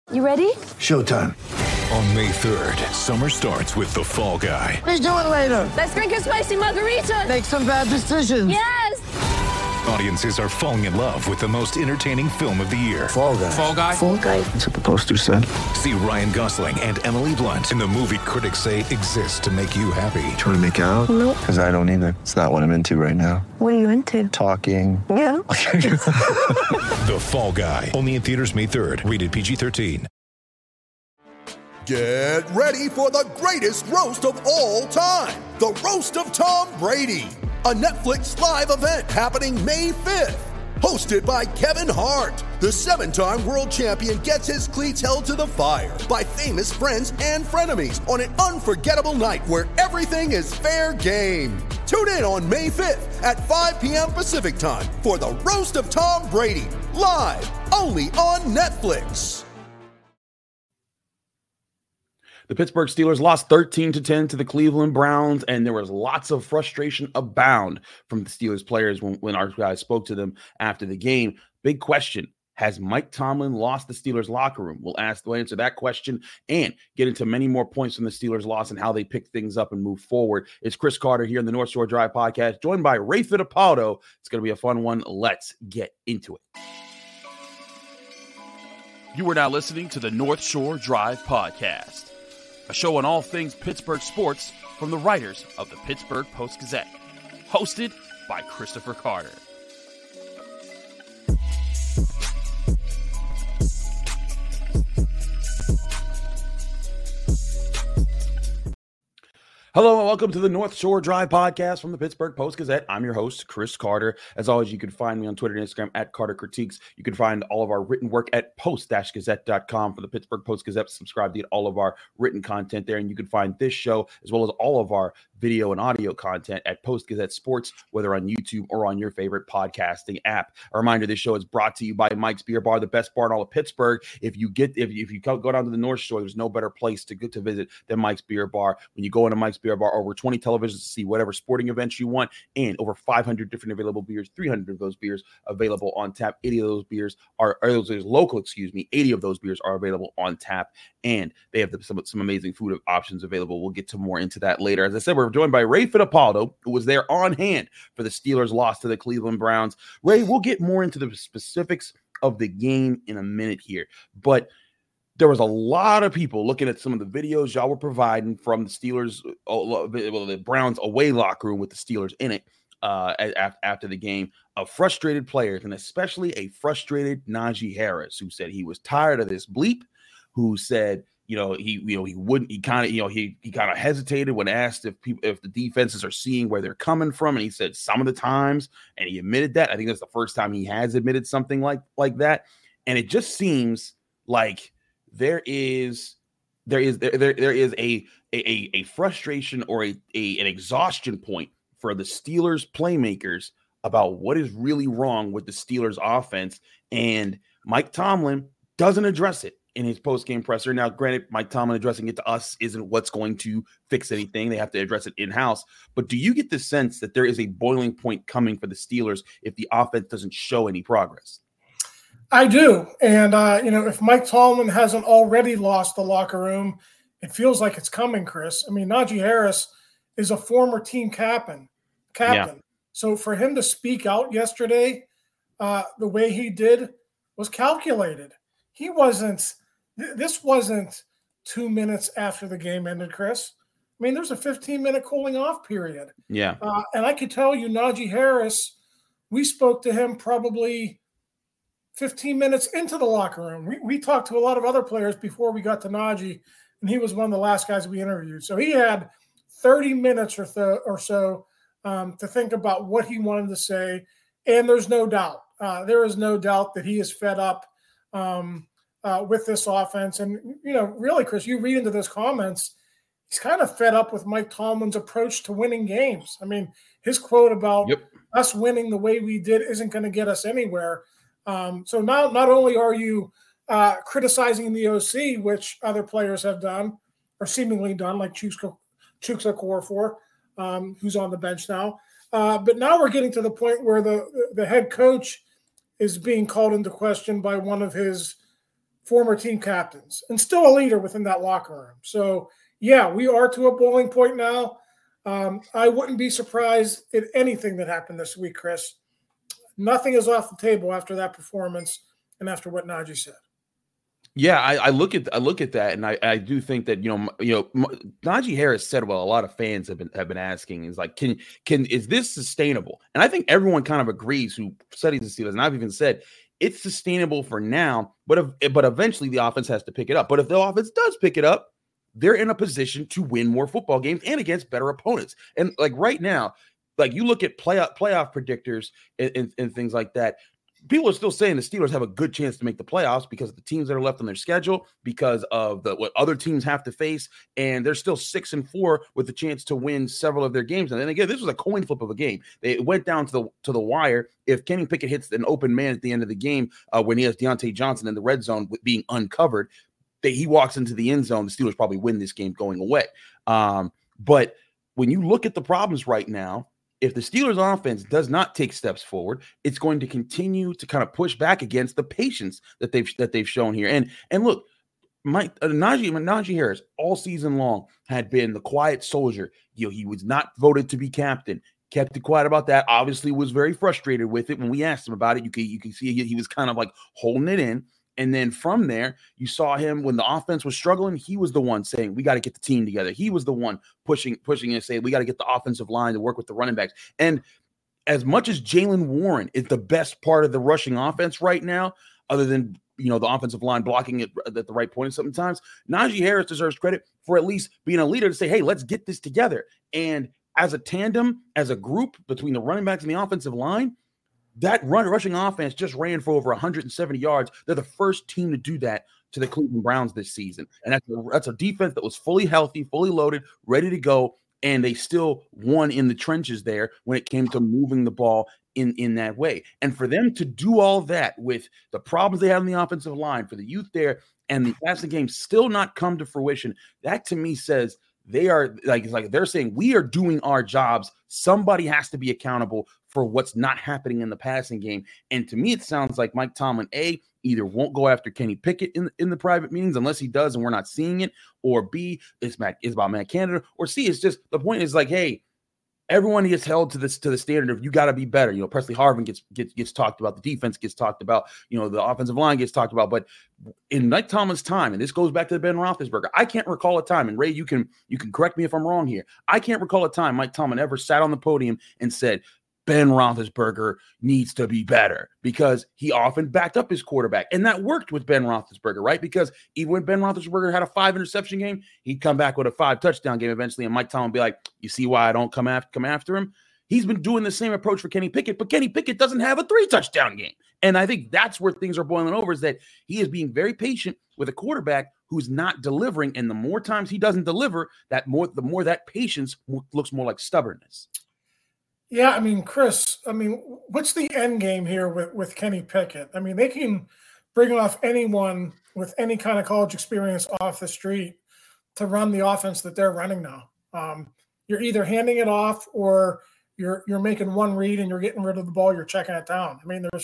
You ready? Showtime. On May 3rd, summer starts with The Fall Guy. Let's do it later. Let's drink a spicy margarita. Make some bad decisions. Yes! Audiences are falling in love with the most entertaining film of the year. Fall Guy. Fall Guy? Fall Guy. That's what the poster said. See Ryan Gosling and Emily Blunt in the movie critics say exists to make you happy. Trying to make it out? Nope. Because I don't either. It's not what I'm into right now. What are you into? Talking. Yeah. The Fall Guy. Only in theaters May 3rd. Rated PG-13. Get ready for the greatest roast of all time. The Roast of Tom Brady. A Netflix live event happening May 5th. Hosted by Kevin Hart. The 7-time world champion gets his cleats held to the fire by famous friends and frenemies on an unforgettable night where everything is fair game. Tune in on May 5th at 5 p.m. Pacific time for the Roast of Tom Brady. Live only on Netflix. The Pittsburgh Steelers lost 13-10 to the Cleveland Browns, and there was lots of frustration abound from the Steelers players when our guys spoke to them after the game. Big question, has Mike Tomlin lost the Steelers locker room? We'll answer that question and get into many more points from the Steelers loss and how they pick things up and move forward. It's Chris Carter here in the North Shore Drive podcast, joined by Ray Fittipaldo. It's going to be a fun one. Let's get into it. You are now listening to the North Shore Drive podcast, a show on all things Pittsburgh sports from the writers of the Pittsburgh Post-Gazette, hosted by Christopher Carter. Hello and welcome to the North Shore Drive podcast from the Pittsburgh Post-Gazette. I'm your host, Chris Carter. As always, you can find me on Twitter and Instagram at Carter Critiques. You can find all of our written work at post-gazette.com for the Pittsburgh Post-Gazette. Subscribe to get all of our written content there. And you can find this show as well as all of our video and audio content at Post-Gazette Sports, whether on YouTube or on your favorite podcasting app. A reminder, this show is brought to you by Mike's Beer Bar, the best bar in all of Pittsburgh. If you go down to the North Shore, there's no better place to visit than Mike's Beer Bar. When you go into Mike's Beer Bar, over 20 televisions to see whatever sporting events you want, and over 500 different available beers, 300 of those beers available on tap. 80 of those beers are local, 80 of those beers are available on tap, and they have some amazing food options available. We'll get to more into that later. As I said, we're joined by Ray Fittipaldo, who was there on hand for the Steelers' loss to the Cleveland Browns. Ray, we'll get more into the specifics of the game in a minute here, but there was a lot of people looking at some of the videos y'all were providing from the Steelers, the Browns away locker room with the Steelers in it after the game, of frustrated players, and especially a frustrated Najee Harris, who said he was tired of this bleep, who said, he kind of hesitated when asked if the defenses are seeing where they're coming from, and he said some of the times, and he admitted that. I think that's the first time he has admitted something like that, and it just seems like there is a frustration or an exhaustion point for the Steelers playmakers about what is really wrong with the Steelers offense, and Mike Tomlin doesn't address it in his post-game presser. Now, granted, Mike Tomlin addressing it to us isn't what's going to fix anything. They have to address it in-house. But do you get the sense that there is a boiling point coming for the Steelers if the offense doesn't show any progress? I do. And, if Mike Tomlin hasn't already lost the locker room, it feels like it's coming, Chris. I mean, Najee Harris is a former team captain. Yeah. So for him to speak out yesterday the way he did was calculated. This wasn't 2 minutes after the game ended, Chris. I mean, there's a 15-minute cooling off period. Yeah. And I could tell you, Najee Harris, we spoke to him probably 15 minutes into the locker room. We talked to a lot of other players before we got to Najee, and he was one of the last guys we interviewed. So he had 30 minutes or so to think about what he wanted to say, and there's no doubt. There is no doubt that he is fed up with this offense. And, really, Chris, you read into those comments, he's kind of fed up with Mike Tomlin's approach to winning games. I mean, his quote about us winning the way we did isn't going to get us anywhere. So now not only are you criticizing the OC, which other players have done or seemingly done, like Chukwuka Okorafor, who's on the bench now, but now we're getting to the point where the head coach is being called into question by one of his former team captains and still a leader within that locker room. So, yeah, we are to a boiling point now. I wouldn't be surprised at anything that happened this week, Chris. Nothing is off the table after that performance and after what Najee said. Yeah, I look at that, and I do think that Najee Harris said what a lot of fans have been asking is like, is this sustainable? And I think everyone kind of agrees who studies the Steelers, and I've even said it's sustainable for now, but eventually the offense has to pick it up. But if the offense does pick it up, they're in a position to win more football games and against better opponents. And like right now, like you look at playoff predictors and things like that. People are still saying the Steelers have a good chance to make the playoffs because of the teams that are left on their schedule, because of what other teams have to face, and they're still 6-4 with the chance to win several of their games. And then again, this was a coin flip of a game. It went down to the wire. If Kenny Pickett hits an open man at the end of the game, when he has Deontay Johnson in the red zone being uncovered, he walks into the end zone. The Steelers probably win this game going away. But when you look at the problems right now, if the Steelers offense does not take steps forward, it's going to continue to kind of push back against the patience that they've shown here. And look, Najee Harris all season long had been the quiet soldier. He was not voted to be captain. Kept it quiet about that. Obviously, was very frustrated with it when we asked him about it. You can see he was kind of like holding it in. And then from there, you saw him when the offense was struggling. He was the one saying, we got to get the team together. He was the one pushing and saying, we got to get the offensive line to work with the running backs. And as much as Jaylen Warren is the best part of the rushing offense right now, other than, the offensive line blocking it at the right point sometimes, Najee Harris deserves credit for at least being a leader to say, hey, let's get this together. And as a tandem, as a group between the running backs and the offensive line, that rushing offense just ran for over 170 yards. They're the first team to do that to the Cleveland Browns this season. And that's a defense that was fully healthy, fully loaded, ready to go, and they still won in the trenches there when it came to moving the ball in that way. And for them to do all that with the problems they have in the offensive line, for the youth there, and the passing game still not come to fruition, that to me says they are like they're saying we are doing our jobs. Somebody has to be accountable for what's not happening in the passing game. And to me, it sounds like Mike Tomlin, either won't go after Kenny Pickett in the private meetings unless he does and we're not seeing it, or B, it's about Matt Canada, or C, it's just the point is like, hey, everyone gets held to the standard of you got to be better. Presley Harvin gets talked about, the defense gets talked about, the offensive line gets talked about. But in Mike Tomlin's time, and this goes back to Ben Roethlisberger, I can't recall a time, and Ray, you can correct me if I'm wrong here. I can't recall a time Mike Tomlin ever sat on the podium and said, Ben Roethlisberger needs to be better, because he often backed up his quarterback. And that worked with Ben Roethlisberger, right? Because even when Ben Roethlisberger had a 5-interception game, he'd come back with a 5-touchdown game eventually, and Mike Tomlin would be like, you see why I don't come after him? He's been doing the same approach for Kenny Pickett, but Kenny Pickett doesn't have a 3-touchdown game. And I think that's where things are boiling over, is that he is being very patient with a quarterback who's not delivering. And the more times he doesn't deliver, the more that patience looks more like stubbornness. Yeah, Chris, what's the end game here with Kenny Pickett? They can bring off anyone with any kind of college experience off the street to run the offense that they're running now. You're either handing it off or you're making one read and you're getting rid of the ball, you're checking it down.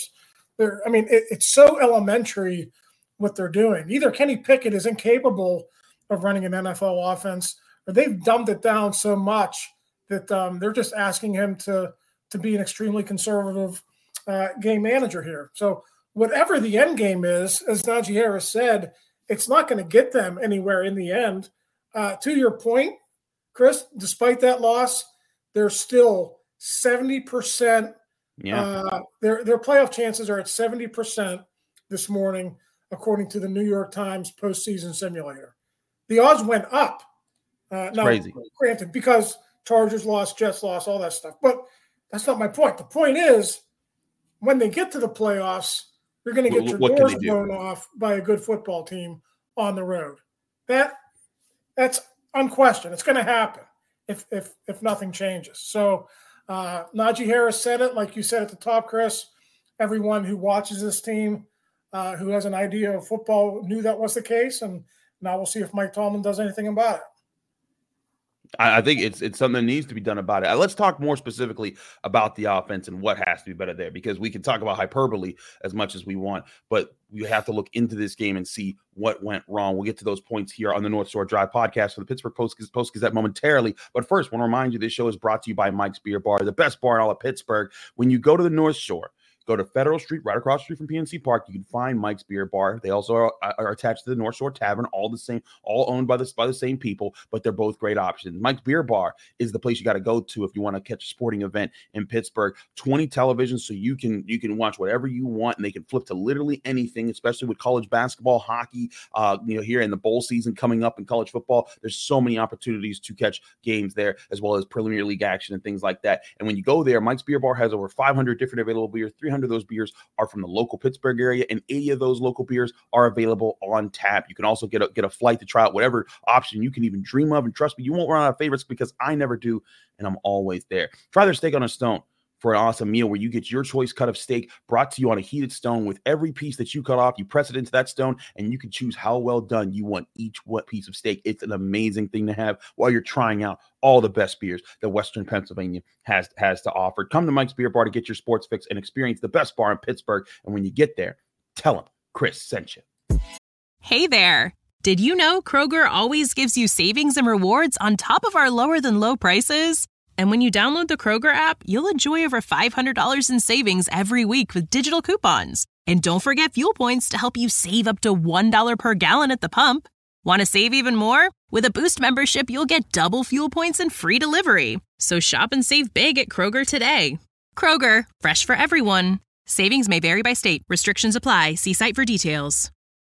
It's so elementary what they're doing. Either Kenny Pickett is incapable of running an NFL offense, or they've dumbed it down so much that they're just asking him to be an extremely conservative game manager here. So whatever the end game is, as Najee Harris said, it's not going to get them anywhere in the end. To your point, Chris, despite that loss, they're still 70%. Yeah. Their playoff chances are at 70% this morning, according to the New York Times postseason simulator. The odds went up. Now, crazy. Granted, because Chargers lost, Jets lost, all that stuff. But that's not my point. The point is, when they get to the playoffs, you're going to get your doors blown off by a good football team on the road. That's unquestioned. It's going to happen if nothing changes. So Najee Harris said it, like you said at the top, Chris. Everyone who watches this team, who has an idea of football, knew that was the case. And now we'll see if Mike Tomlin does anything about it. I think it's something that needs to be done about it. Let's talk more specifically about the offense and what has to be better there, because we can talk about hyperbole as much as we want, but we have to look into this game and see what went wrong. We'll get to those points here on the North Shore Drive podcast for the Pittsburgh Post-Gazette momentarily. But first, I want to remind you this show is brought to you by Mike's Beer Bar, the best bar in all of Pittsburgh. When you go to the North Shore, go to Federal Street, right across the street from PNC Park. You can find Mike's Beer Bar. They also are attached to the North Shore Tavern, all owned by the same people, but they're both great options. Mike's Beer Bar is the place you got to go to if you want to catch a sporting event in Pittsburgh. 20 televisions, so you can watch whatever you want, and they can flip to literally anything, especially with college basketball, hockey, here in the bowl season coming up in college football. There's so many opportunities to catch games there, as well as Premier League action and things like that. And when you go there, Mike's Beer Bar has over 500 different available beers. 300 of those beers are from the local Pittsburgh area, and 80 of those local beers are available on tap. You can also get a flight to try out whatever option you can even dream of, and trust me, you won't run out of favorites, because I never do, and I'm always there. Try their steak on a stone for an awesome meal where you get your choice cut of steak brought to you on a heated stone. With every piece that you cut off, you press it into that stone, and you can choose how well done you want each piece of steak. It's an amazing thing to have while you're trying out all the best beers that Western Pennsylvania has to offer. Come to Mike's Beer Bar to get your sports fix and experience the best bar in Pittsburgh. And when you get there, tell them Chris sent you. Hey there. Did you know Kroger always gives you savings and rewards on top of our lower than low prices? And when you download the Kroger app, you'll enjoy over $500 in savings every week with digital coupons. And don't forget fuel points to help you save up to $1 per gallon at the pump. Want to save even more? With a Boost membership, you'll get double fuel points and free delivery. So shop and save big at Kroger today. Kroger, fresh for everyone. Savings may vary by state. Restrictions apply. See site for details.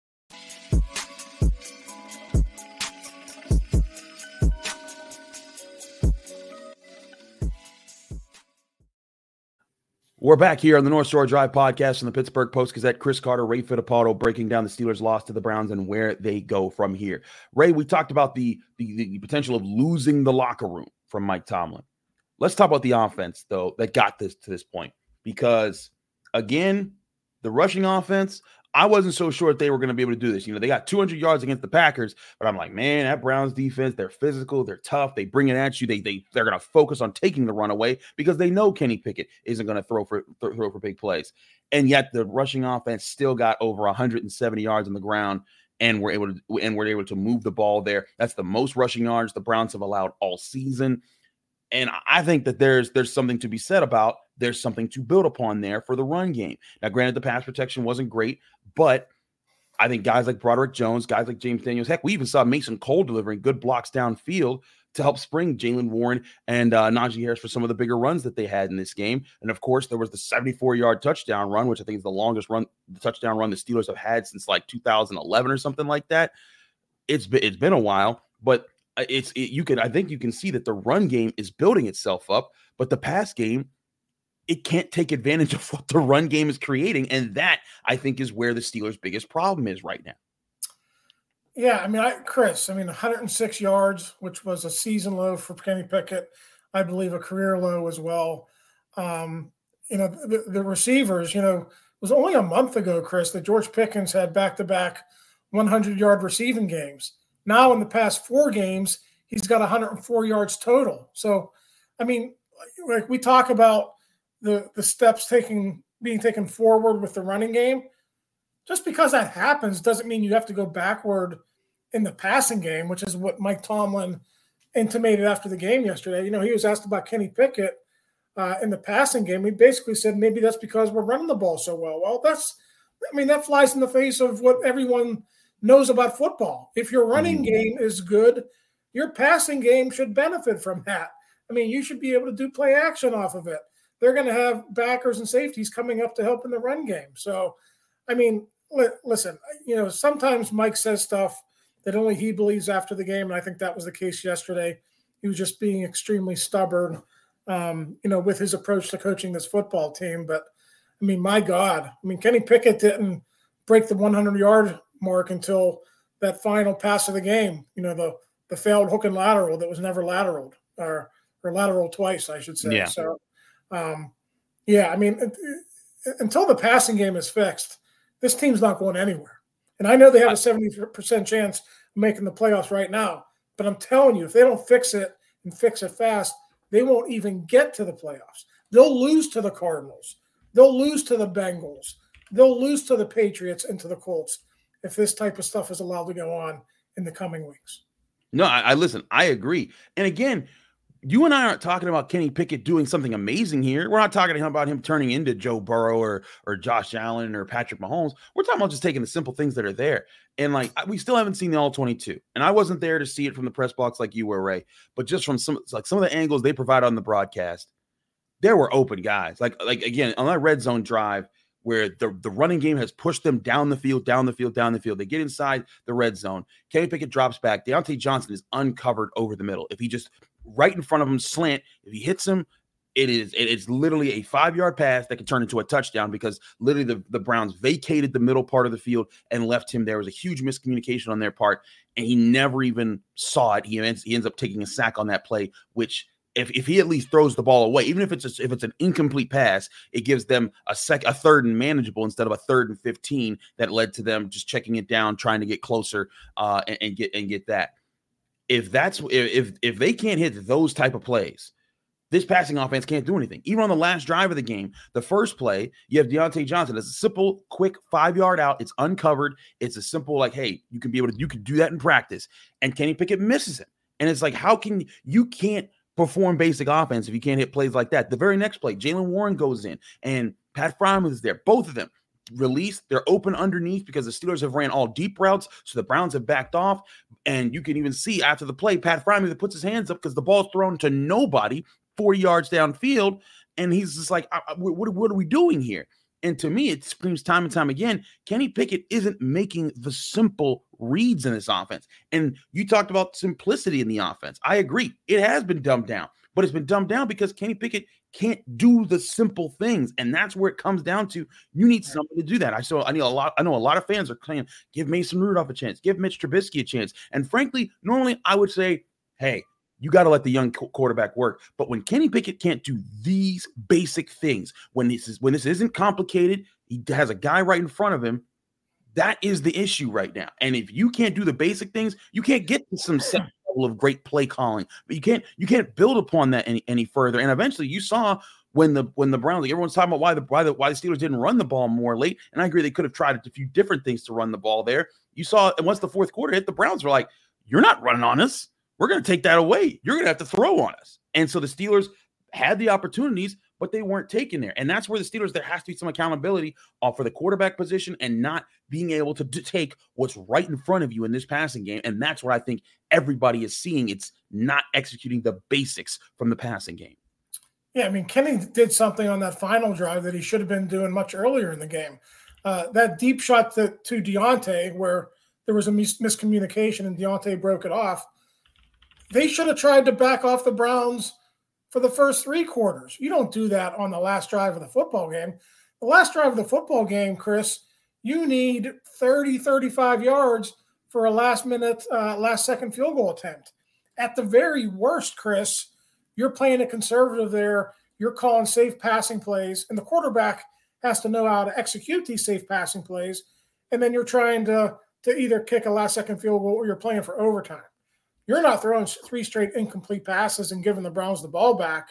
We're back here on the North Shore Drive podcast from the Pittsburgh Post-Gazette. Chris Carter, Ray Fittipaldo breaking down the Steelers' loss to the Browns and where they go from here. Ray, we talked about the potential of losing the locker room from Mike Tomlin. Let's talk about the offense, though, that got this to this point. Because, again, the rushing offense, I wasn't so sure that they were going to be able to do this. They got 200 yards against the Packers, but I'm like, man, that Browns defense, they're physical, they're tough, they bring it at you. They're going to focus on taking the run away because they know Kenny Pickett isn't going to throw for big plays. And yet the rushing offense still got over 170 yards on the ground, and we're able to move the ball there. That's the most rushing yards the Browns have allowed all season. And I think that there's something to be said about there's something to build upon there for the run game. Now, granted, the pass protection wasn't great, but I think guys like Broderick Jones, guys like James Daniels, heck, we even saw Mason Cole delivering good blocks downfield to help spring Jaylen Warren and Najee Harris for some of the bigger runs that they had in this game. And, of course, there was the 74-yard touchdown run, which I think is the longest touchdown run the Steelers have had since like 2011 or something like that. It's been a while, but I think you can see that the run game is building itself up, but the pass game, it can't take advantage of what the run game is creating. And that, I think, is where the Steelers' biggest problem is right now. Yeah, Chris, 106 yards, which was a season low for Kenny Pickett. I believe a career low as well. The receivers, it was only a month ago, Chris, that George Pickens had back-to-back 100-yard receiving games. Now in the past 4 games, he's got 104 yards total. So, like we talk about the steps being taken forward with the running game. Just because that happens doesn't mean you have to go backward in the passing game, which is what Mike Tomlin intimated after the game yesterday. He was asked about Kenny Pickett in the passing game. He basically said maybe that's because we're running the ball so well. Well, that flies in the face of what everyone knows about football. If your running game is good, your passing game should benefit from that. You should be able to do play action off of it. They're going to have backers and safeties coming up to help in the run game. So, listen, sometimes Mike says stuff that only he believes after the game, and I think that was the case yesterday. He was just being extremely stubborn, with his approach to coaching this football team. But, my God. Kenny Pickett didn't break the 100-yard mark until that final pass of the game, the failed hook and lateral that was never lateraled, or lateral twice, I should say. Yeah. So, until the passing game is fixed, this team's not going anywhere. And I know they have a 70% chance of making the playoffs right now, but I'm telling you, if they don't fix it and fix it fast, they won't even get to the playoffs. They'll lose to the Cardinals. They'll lose to the Bengals. They'll lose to the Patriots and to the Colts if this type of stuff is allowed to go on in the coming weeks. No, I listen, I agree. And again, you and I aren't talking about Kenny Pickett doing something amazing here. We're not talking about him turning into Joe Burrow or Josh Allen or Patrick Mahomes. We're talking about just taking the simple things that are there. And like, we still haven't seen the All-22. And I wasn't there to see it from the press box like you were, Ray. But just from some of the angles they provide on the broadcast, there were open guys. Like again, on that red zone drive where the running game has pushed them down the field. They get inside the red zone. Kenny Pickett drops back. Deontay Johnson is uncovered over the middle. If he just right in front of him slant, if he hits him, it's literally a 5-yard pass that can turn into a touchdown because literally the Browns vacated the middle part of the field and left him there. Was a huge miscommunication on their part, and he never even saw it. He ends up taking a sack on that play, which if he at least throws the ball away, even if it's an incomplete pass, it gives them a third and manageable instead of a 3rd and 15 that led to them just checking it down, trying to get closer and get that. If they can't hit those type of plays, this passing offense can't do anything. Even on the last drive of the game, the first play, you have Deontay Johnson. It's a simple, quick 5-yard out. It's uncovered. It's a simple like, hey, you can do that in practice. And Kenny Pickett misses it. And it's like, you can't perform basic offense if you can't hit plays like that. The very next play, Jaylen Warren goes in and Pat Freiermuth is there. Both of them released. They're open underneath because the Steelers have ran all deep routes, so the Browns have backed off. And you can even see after the play, Pat Freiermuth puts his hands up because the ball's thrown to nobody 40 yards downfield, and he's just like, what are we doing here? And to me, it screams time and time again, Kenny Pickett isn't making the simple reads in this offense. And you talked about simplicity in the offense. I agree. It has been dumbed down, but it's been dumbed down because Kenny Pickett can't do the simple things. And that's where it comes down to. You need somebody to do that. I know a lot of fans are saying, give Mason Rudolph a chance, give Mitch Trubisky a chance. And frankly, normally I would say, hey, you got to let the young quarterback work. But when Kenny Pickett can't do these basic things, when this isn't complicated, he has a guy right in front of him. That is the issue right now. And if you can't do the basic things, you can't get to some set level of great play calling. But you can't build upon that any further. And eventually, you saw when the Browns, like everyone's talking about why the Steelers didn't run the ball more late. And I agree, they could have tried a few different things to run the ball there. You saw, and once the fourth quarter hit, the Browns were like, "You're not running on us. We're going to take that away. You're going to have to throw on us." And so the Steelers had the opportunities, but they weren't taken there. And that's where the Steelers, there has to be some accountability for the quarterback position and not being able to take what's right in front of you in this passing game. And that's what I think everybody is seeing. It's not executing the basics from the passing game. Yeah, I mean, Kenny did something on that final drive that he should have been doing much earlier in the game. That deep shot to Deontay where there was a miscommunication and Deontay broke it off. They should have tried to back off the Browns for the first 3 quarters. You don't do that on the last drive of the football game. The last drive of the football game, Chris, you need 30, 35 yards for a last-second field goal attempt. At the very worst, Chris, you're playing a conservative there. You're calling safe passing plays, and the quarterback has to know how to execute these safe passing plays, and then you're trying to either kick a last-second field goal or you're playing for overtime. You're not throwing 3 straight incomplete passes and giving the Browns the ball back,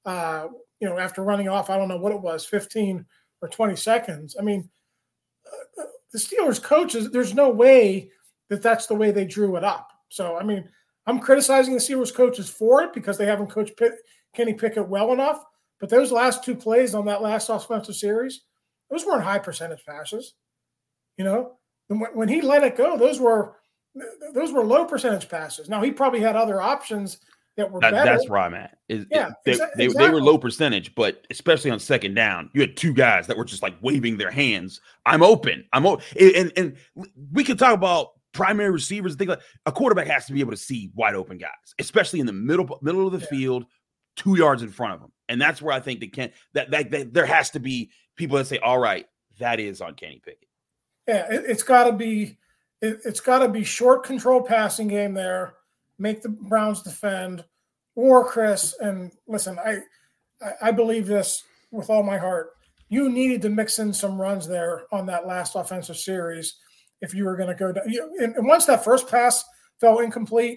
after running off, I don't know what it was, 15 or 20 seconds. I mean, the Steelers coaches, there's no way that's the way they drew it up. So, I mean, I'm criticizing the Steelers coaches for it because they haven't coached Kenny Pickett well enough. But those last 2 plays on that last offensive series, those weren't high percentage passes. And when he let it go, those were low percentage passes. Now, he probably had other options that were better. That's where I'm at. Exactly. They were low percentage, but especially on second down, you had 2 guys that were just like waving their hands. I'm open. And we could talk about primary receivers. Things like a quarterback has to be able to see wide open guys, especially in the middle of the field, 2 yards in front of them. And that's where I think they can't. That there has to be people that say, "All right, that is on Kenny Pickett." Yeah, it's got to be. It's got to be short control passing game there, make the Browns defend, or Chris, and listen, I believe this with all my heart. You needed to mix in some runs there on that last offensive series if you were going to go down. And once that first pass fell incomplete,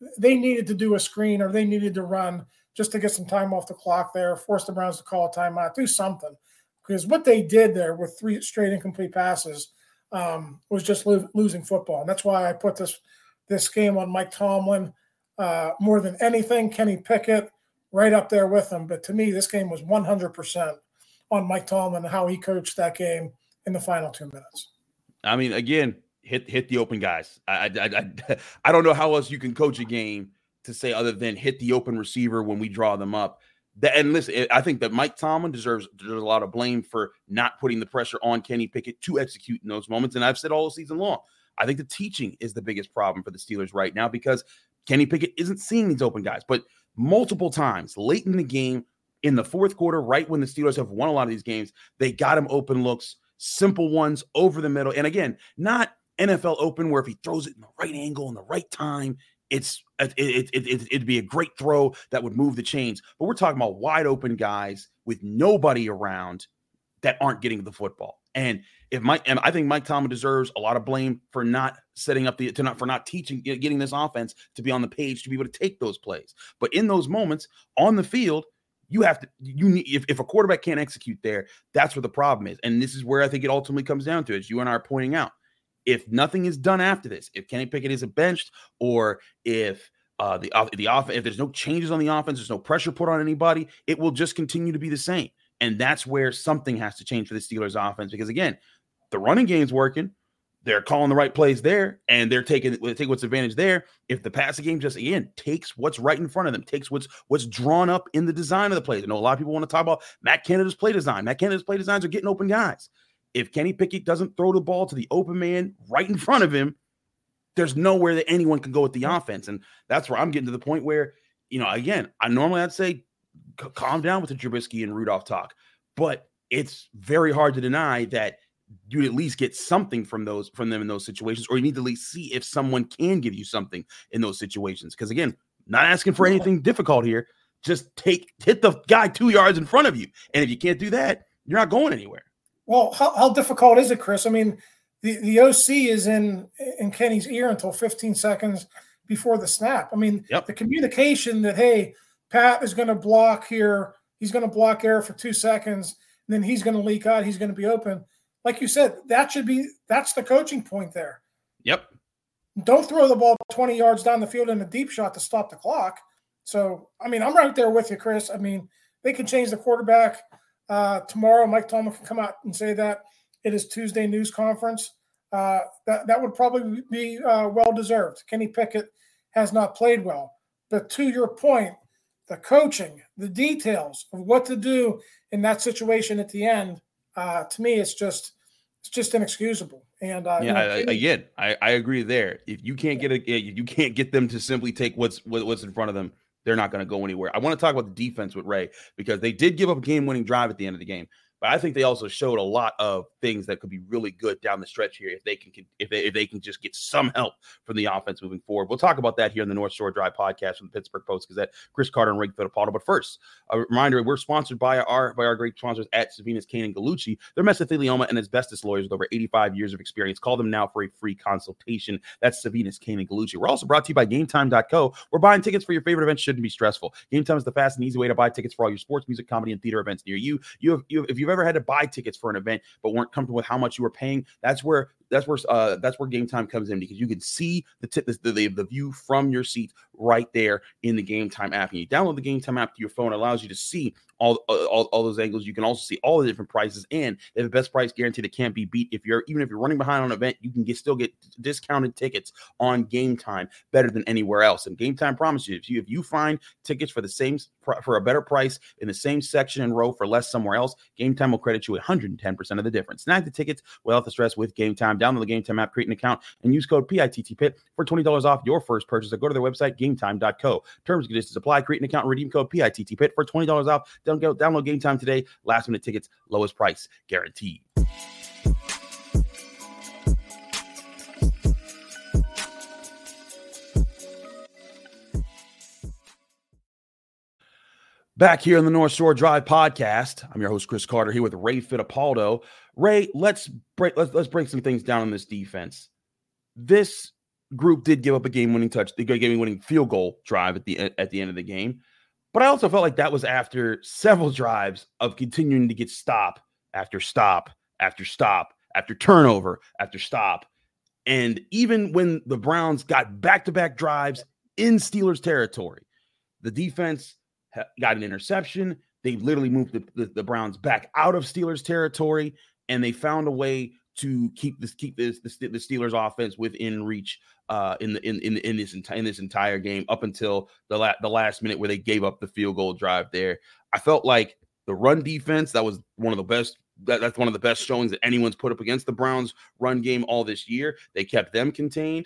they needed to do a screen or they needed to run just to get some time off the clock there, force the Browns to call a timeout, do something. Because what they did there with 3 straight incomplete passes was just losing football. And that's why I put this game on Mike Tomlin more than anything. Kenny Pickett right up there with him. But to me, this game was 100% on Mike Tomlin and how he coached that game in the final 2 minutes. I mean, again, hit the open guys. I don't know how else you can coach a game to say other than hit the open receiver when we draw them up. And listen, I think that Mike Tomlin deserves a lot of blame for not putting the pressure on Kenny Pickett to execute in those moments. And I've said all season long, I think the teaching is the biggest problem for the Steelers right now because Kenny Pickett isn't seeing these open guys. But multiple times late in the game, in the fourth quarter, right when the Steelers have won a lot of these games, they got him open looks, simple ones over the middle. And again, not NFL open where if he throws it in the right angle in the right time, it'd be a great throw that would move the chains. But we're talking about wide open guys with nobody around that aren't getting the football. And I think Mike Tomlin deserves a lot of blame for not setting up for not teaching, getting this offense to be on the page to be able to take those plays. But in those moments on the field, if a quarterback can't execute there, that's where the problem is. And this is where I think it ultimately comes down to, as you and I are pointing out. If nothing is done after this, if Kenny Pickett isn't benched, or if if there's no changes on the offense, there's no pressure put on anybody, it will just continue to be the same. And that's where something has to change for the Steelers offense. Because again, the running game's working. They're calling the right plays there, and they're taking what's advantage there. If the passing game just, again, takes what's right in front of them, takes what's drawn up in the design of the plays. I know a lot of people want to talk about Matt Canada's play design. Matt Canada's play designs are getting open guys. If Kenny Pickett doesn't throw the ball to the open man right in front of him, there's nowhere that anyone can go with the offense. And that's where I'm getting to the point where, again, I'd say calm down with the Trubisky and Rudolph talk, but it's very hard to deny that you'd at least get something from them in those situations, or you need to at least see if someone can give you something in those situations. Because again, not asking for anything difficult here. Just hit the guy 2 yards in front of you. And if you can't do that, you're not going anywhere. Well, how difficult is it, Chris? I mean, the OC is in Kenny's ear until 15 seconds before the snap. I mean, The communication that, hey, Pat is going to block here. He's going to block air for 2 seconds, and then he's going to leak out. He's going to be open. Like you said, that's the coaching point there. Yep. Don't throw the ball 20 yards down the field in a deep shot to stop the clock. So, I mean, I'm right there with you, Chris. I mean, they can change the quarterback. Tomorrow, Mike Tomlin can come out and say that it is Tuesday news conference. That would probably be well-deserved. Kenny Pickett has not played well. But to your point, the coaching, the details of what to do in that situation at the end, to me, it's just inexcusable. And I agree there. If you can't get them to simply take what's in front of them, they're not going to go anywhere. I want to talk about the defense with Ray, because they did give up a game-winning drive at the end of the game. But I think they also showed a lot of things that could be really good down the stretch here if they can just get some help from the offense moving forward. We'll talk about that here in the North Shore Drive podcast from the Pittsburgh Post-Gazette. Chris Carter and Ray Fittipaldo. But first, a reminder: we're sponsored by our great sponsors at Savinas, Kane, and Gallucci. They're mesothelioma and asbestos lawyers with over 85 years of experience. Call them now for a free consultation. That's Savinas, Kane, and Gallucci. We're also brought to you by GameTime.co, where buying tickets for your favorite events shouldn't be stressful. GameTime is the fast and easy way to buy tickets for all your sports, music, comedy, and theater events near you. If you've ever had to buy tickets for an event but weren't comfortable with how much you were paying, that's where Game Time comes in, because you can see the view from your seat right there in the Game Time app. And you download the Game Time app to your phone. It allows you to see all those angles. You can also see all the different prices, and they have the best price guarantee that can't be beat. Even if you're running behind on an event, you can still get discounted tickets on Game Time better than anywhere else. And Game Time promises you, if you find tickets for a better price in the same section and row for less somewhere else, Game Time will credit you 110% of the difference. Snag the tickets without the stress with Game Time. Download the Game Time app, create an account, and use code PITTPIT for $20 off your first purchase. So go to their website, GameTime.co. Terms and conditions apply. Create an account and redeem code PITTPIT for $20 off. Download Game Time today. Last minute tickets, lowest price guaranteed. Back here in the North Shore Drive podcast, I'm your host, Chris Carter, here with Ray Fittipaldo. Ray, let's break some things down on this defense. This group did give up a game-winning field goal drive at the end of the game. But I also felt like that was after several drives of continuing to get stop after stop after stop after turnover after stop. And even when the Browns got back-to-back drives in Steelers territory, the defense got an interception. They literally moved the Browns back out of Steelers territory, and they found a way to keep the Steelers offense within reach in this entire game up until the last minute where they gave up the field goal drive there. I felt like the run defense, that was one of the best. That's one of the best showings that anyone's put up against the Browns run game all this year. They kept them contained.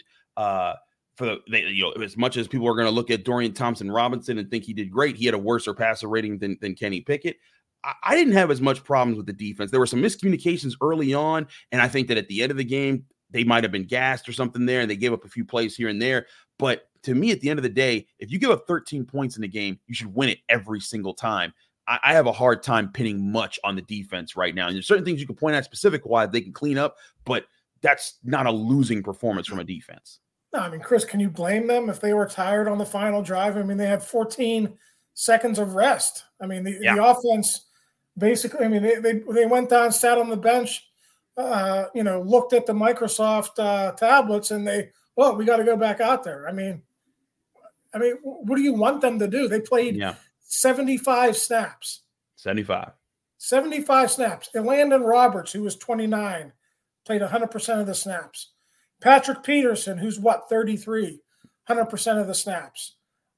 As much as people are going to look at Dorian Thompson-Robinson and think he did great, he had a worse passer rating than Kenny Pickett. I didn't have as much problems with the defense. There were some miscommunications early on, and I think that at the end of the game, they might have been gassed or something there, and they gave up a few plays here and there. But to me, at the end of the day, if you give up 13 points in a game, you should win it every single time. I have a hard time pinning much on the defense right now. And there's certain things you can point out specific-wise they can clean up, but that's not a losing performance from a defense. No, I mean, Chris, can you blame them if they were tired on the final drive? I mean, they had 14 seconds of rest. I mean, the offense basically, I mean, they went down, sat on the bench, looked at the Microsoft tablets, and we got to go back out there. I mean, what do you want them to do? They played 75 snaps. 75 snaps. And Landon Roberts, who was 29, played 100% of the snaps. Patrick Peterson, who's 33, 100% of the snaps.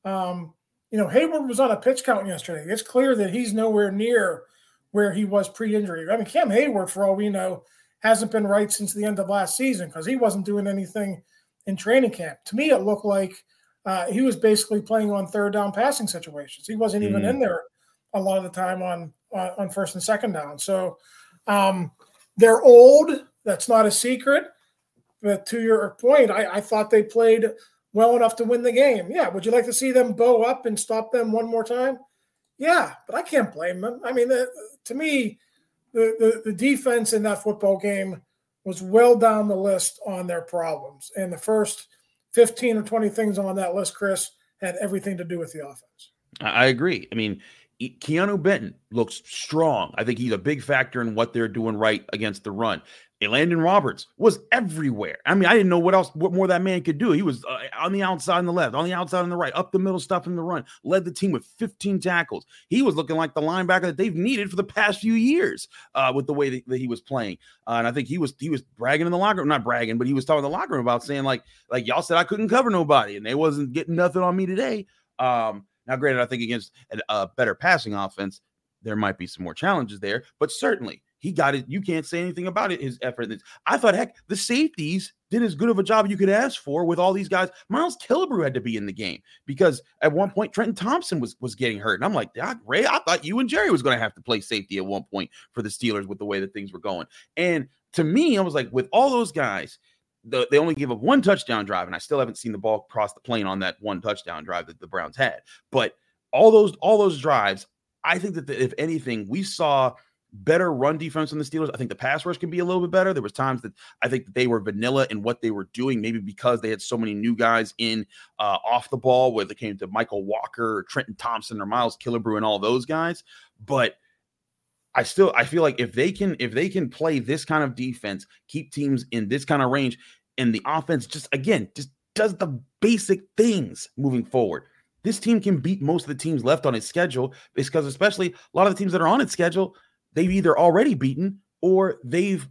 Hayward was on a pitch count yesterday. It's clear that he's nowhere near where he was pre-injury. I mean, Cam Hayward, for all we know, hasn't been right since the end of last season because he wasn't doing anything in training camp. To me, it looked like he was basically playing on third down passing situations. He wasn't even in there a lot of the time on first and second down. So they're old. That's not a secret. But to your point, I thought they played well enough to win the game. Yeah. Would you like to see them bow up and stop them one more time? Yeah, but I can't blame them. I mean, to me, the defense in that football game was well down the list on their problems. And the first 15 or 20 things on that list, Chris, had everything to do with the offense. I agree. I mean, Keanu Benton looks strong. I think he's a big factor in what they're doing right against the run. Landon Roberts was everywhere. I mean, I didn't know what more that man could do. He was on the outside on the left, on the outside on the right, up the middle, stuffing the run, led the team with 15 tackles. He was looking like the linebacker that they've needed for the past few years with the way that he was playing. And I think he was bragging in the locker room, not bragging, but he was talking in the locker room about saying like y'all said I couldn't cover nobody and they wasn't getting nothing on me today. Now, granted, I think against a better passing offense, there might be some more challenges there, but certainly he got it. You can't say anything about it. His effort. I thought, heck, the safeties did as good of a job you could ask for with all these guys. Miles Killebrew had to be in the game because at one point Trenton Thompson was getting hurt. And I'm like, Ray, I thought you and Jerry was going to have to play safety at one point for the Steelers with the way that things were going. And to me, I was like, with all those guys, they only gave up one touchdown drive, and I still haven't seen the ball cross the plane on that one touchdown drive that the Browns had. But all those drives, I think that if anything, we saw better run defense on the Steelers. I think the pass rush can be a little bit better. There was times that I think that they were vanilla in what they were doing, maybe because they had so many new guys in off the ball, whether it came to Michael Walker or Trenton Thompson or Miles Killebrew and all those guys. But I feel like if they can play this kind of defense, keep teams in this kind of range, and the offense just does the basic things moving forward, this team can beat most of the teams left on its schedule, because especially a lot of the teams that are on its schedule, they've either already beaten or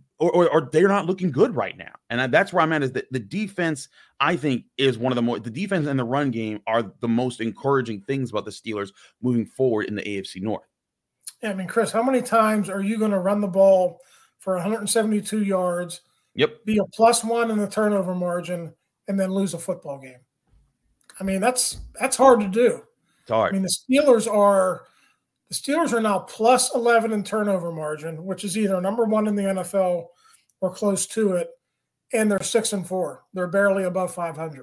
or they're not looking good right now. And that's where I'm at, is that the defense, I think, is one of the defense and the run game are the most encouraging things about the Steelers moving forward in the AFC North. Yeah, I mean, Chris, how many times are you going to run the ball for 172 yards, be a +1 in the turnover margin, and then lose a football game? I mean, that's hard to do. It's hard. I mean, the Steelers are now +11 in turnover margin, which is either number 1 in the NFL or close to it, and they're 6-4. They're barely above 500.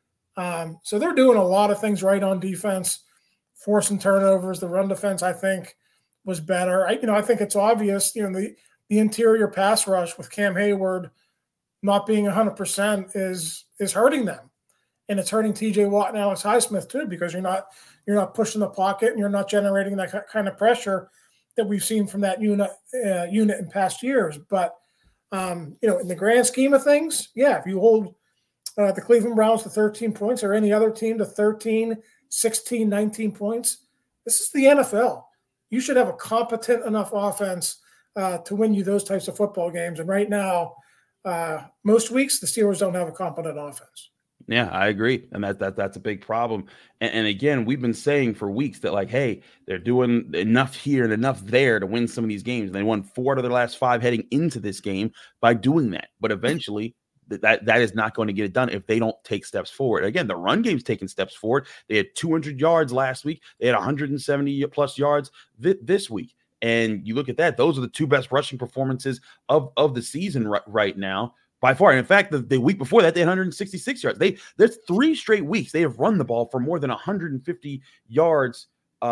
So they're doing a lot of things right on defense, forcing turnovers. The run defense, I think, was better. I think it's obvious. The interior pass rush with Cam Hayward, not being 100% is hurting them. And it's hurting TJ Watt and Alex Highsmith too, because you're not pushing the pocket and you're not generating that kind of pressure that we've seen from that unit in past years. But in the grand scheme of things, if you hold the Cleveland Browns to 13 points or any other team to 13, 16, 19 points, this is the NFL. You should have a competent enough offense to win you those types of football games. And right now, most weeks, the Steelers don't have a competent offense. Yeah, I agree. And that's a big problem. And again, we've been saying for weeks that, like, hey, they're doing enough here and enough there to win some of these games. And they won 4 out of their last 5 heading into this game by doing that. But eventually that is not going to get it done if they don't take steps forward. Again, the run game's taking steps forward. They had 200 yards last week. They had 170 plus yards this week. And you look at that, those are the 2 best rushing performances of the season right now. By far. And in fact, the week before that, they had 166 yards. There's 3 straight weeks they have run the ball for more than 150 yards,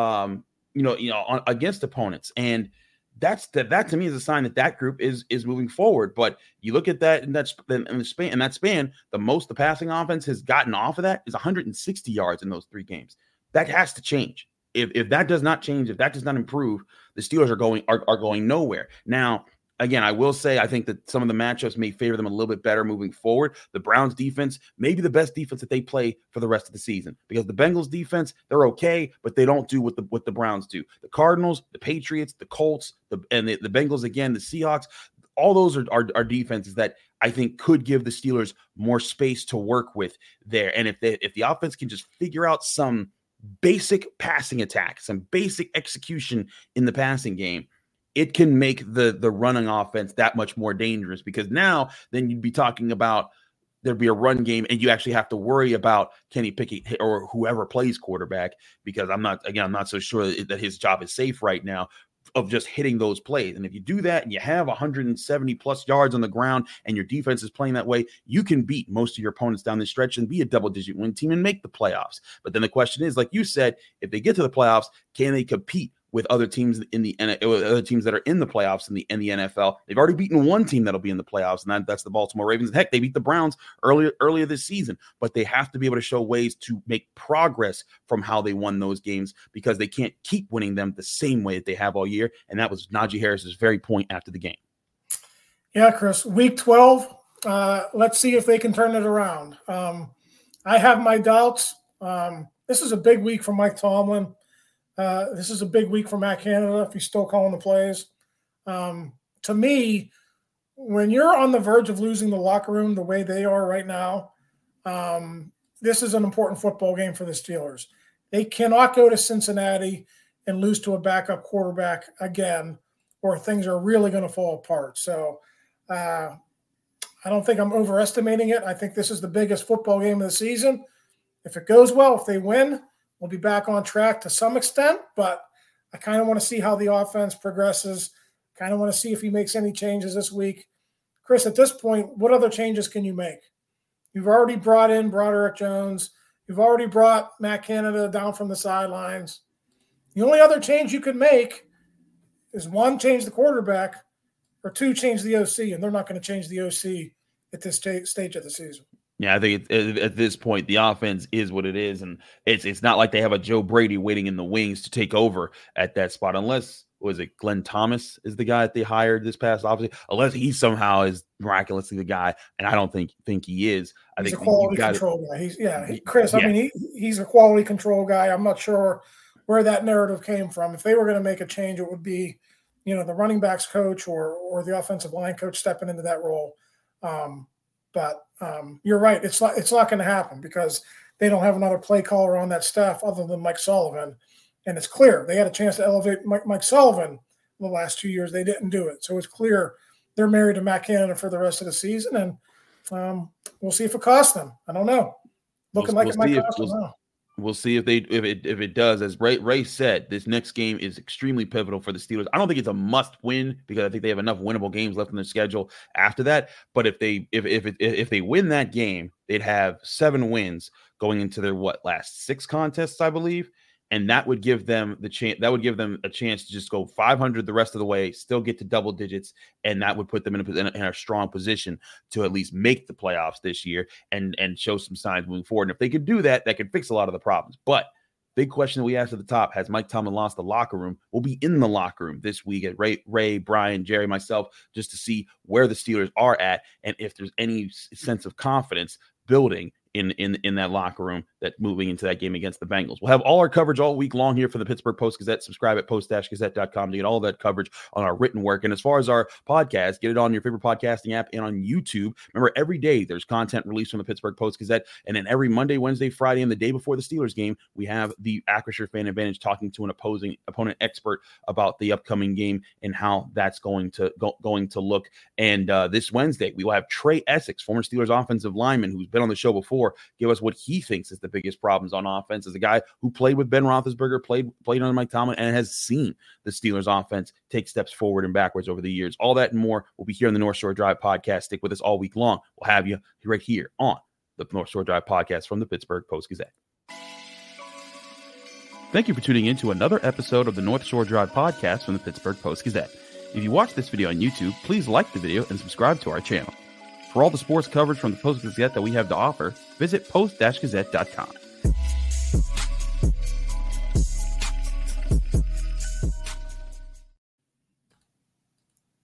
against opponents. And that to me is a sign that group is moving forward. But you look at that in that span, the most the passing offense has gotten off of that is 160 yards in those 3 games. That has to change. If that does not change, if that does not improve, the Steelers are going nowhere. Now, again, I will say I think that some of the matchups may favor them a little bit better moving forward. The Browns defense may be the best defense that they play for the rest of the season, because the Bengals defense, they're okay, but they don't do what the Browns do. The Cardinals, the Patriots, the Colts, the Bengals again, the Seahawks, all those are defenses that I think could give the Steelers more space to work with there. And if the offense can just figure out some basic passing attack, some basic execution in the passing game, it can make the running offense that much more dangerous, because now then you'd be talking about there'd be a run game and you actually have to worry about Kenny Pickett or whoever plays quarterback, because I'm not so sure that his job is safe right now of just hitting those plays. And if you do that and you have 170 plus yards on the ground and your defense is playing that way, you can beat most of your opponents down the stretch and be a double-digit win team and make the playoffs. But then the question is, like you said, if they get to the playoffs, can they compete with other teams other teams that are in the playoffs in the NFL? They've already beaten one team that'll be in the playoffs, and that's the Baltimore Ravens. And heck, they beat the Browns earlier this season, but they have to be able to show ways to make progress from how they won those games, because they can't keep winning them the same way that they have all year. And that was Najee Harris's very point after the game. Yeah, Chris, week 12, let's see if they can turn it around. I have my doubts. This is a big week for Mike Tomlin. This is a big week for Matt Canada if he's still calling the plays. To me, when you're on the verge of losing the locker room the way they are right now, this is an important football game for the Steelers. They cannot go to Cincinnati and lose to a backup quarterback again, or things are really going to fall apart. So I don't think I'm overestimating it. I think this is the biggest football game of the season. If it goes well, if they win, we'll be back on track to some extent, but I kind of want to see how the offense progresses. Kind of want to see if he makes any changes this week. Chris, at this point, what other changes can you make? You've already brought Broderick Jones. You've already brought Matt Canada down from the sidelines. The only other change you could make is 1, change the quarterback, or 2, change the OC, and they're not going to change the OC at this stage of the season. Yeah, I think at this point, the offense is what it is, and it's not like they have a Joe Brady waiting in the wings to take over at that spot, unless, was it Glenn Thomas is the guy that they hired this past offseason, unless he somehow is miraculously the guy, and I don't think he is. He's a quality control guy. Chris, I mean, he's a quality control guy. I'm not sure where that narrative came from. If they were going to make a change, it would be, the running backs coach or the offensive line coach stepping into that role. But you're right. It's not going to happen, because they don't have another play caller on that staff other than Mike Sullivan. And it's clear they had a chance to elevate Mike Sullivan in the last 2 years. They didn't do it. So it's clear they're married to Matt Canada for the rest of the season. And we'll see if it costs them. I don't know. Looking like it might cost them now. We'll see if it does. As Ray said, this next game is extremely pivotal for the Steelers. I don't think it's a must win, because I think they have enough winnable games left in their schedule after that. But if they win that game, they'd have 7 wins going into their last 6 contests, I believe. And that would give them the chance. That would give them a chance to just go 500 the rest of the way, still get to double digits, and that would put them in a strong position to at least make the playoffs this year and show some signs moving forward. And if they could do that, that could fix a lot of the problems. But big question that we asked at the top: has Mike Tomlin lost the locker room? We'll be in the locker room this week at Ray, Brian, Jerry, myself, just to see where the Steelers are at and if there's any sense of confidence building in that locker room that moving into that game against the Bengals. We'll have all our coverage all week long here for the Pittsburgh Post-Gazette. Subscribe at post-gazette.com to get all of that coverage on our written work. And as far as our podcast, get it on your favorite podcasting app and on YouTube. Remember, every day there's content released from the Pittsburgh Post-Gazette. And then every Monday, Wednesday, Friday, and the day before the Steelers game, we have the Acrisure Fan Advantage talking to an opponent expert about the upcoming game and how that's going to look. And this Wednesday, we will have Trey Essex, former Steelers offensive lineman who's been on the show before, give us what he thinks is the biggest problems on offense as a guy who played with Ben Roethlisberger, played under Mike Tomlin, and has seen the Steelers offense take steps forward and backwards over the years. All that and more will be here on the North Shore Drive podcast. Stick with us all week long. We'll have you right here on the North Shore Drive podcast from the Pittsburgh Post-Gazette. Thank you for tuning in to another episode of the North Shore Drive podcast from the Pittsburgh Post-Gazette. If you watch this video on YouTube, please like the video and subscribe to our channel. For all the sports coverage from the Post-Gazette that we have to offer, visit post-gazette.com.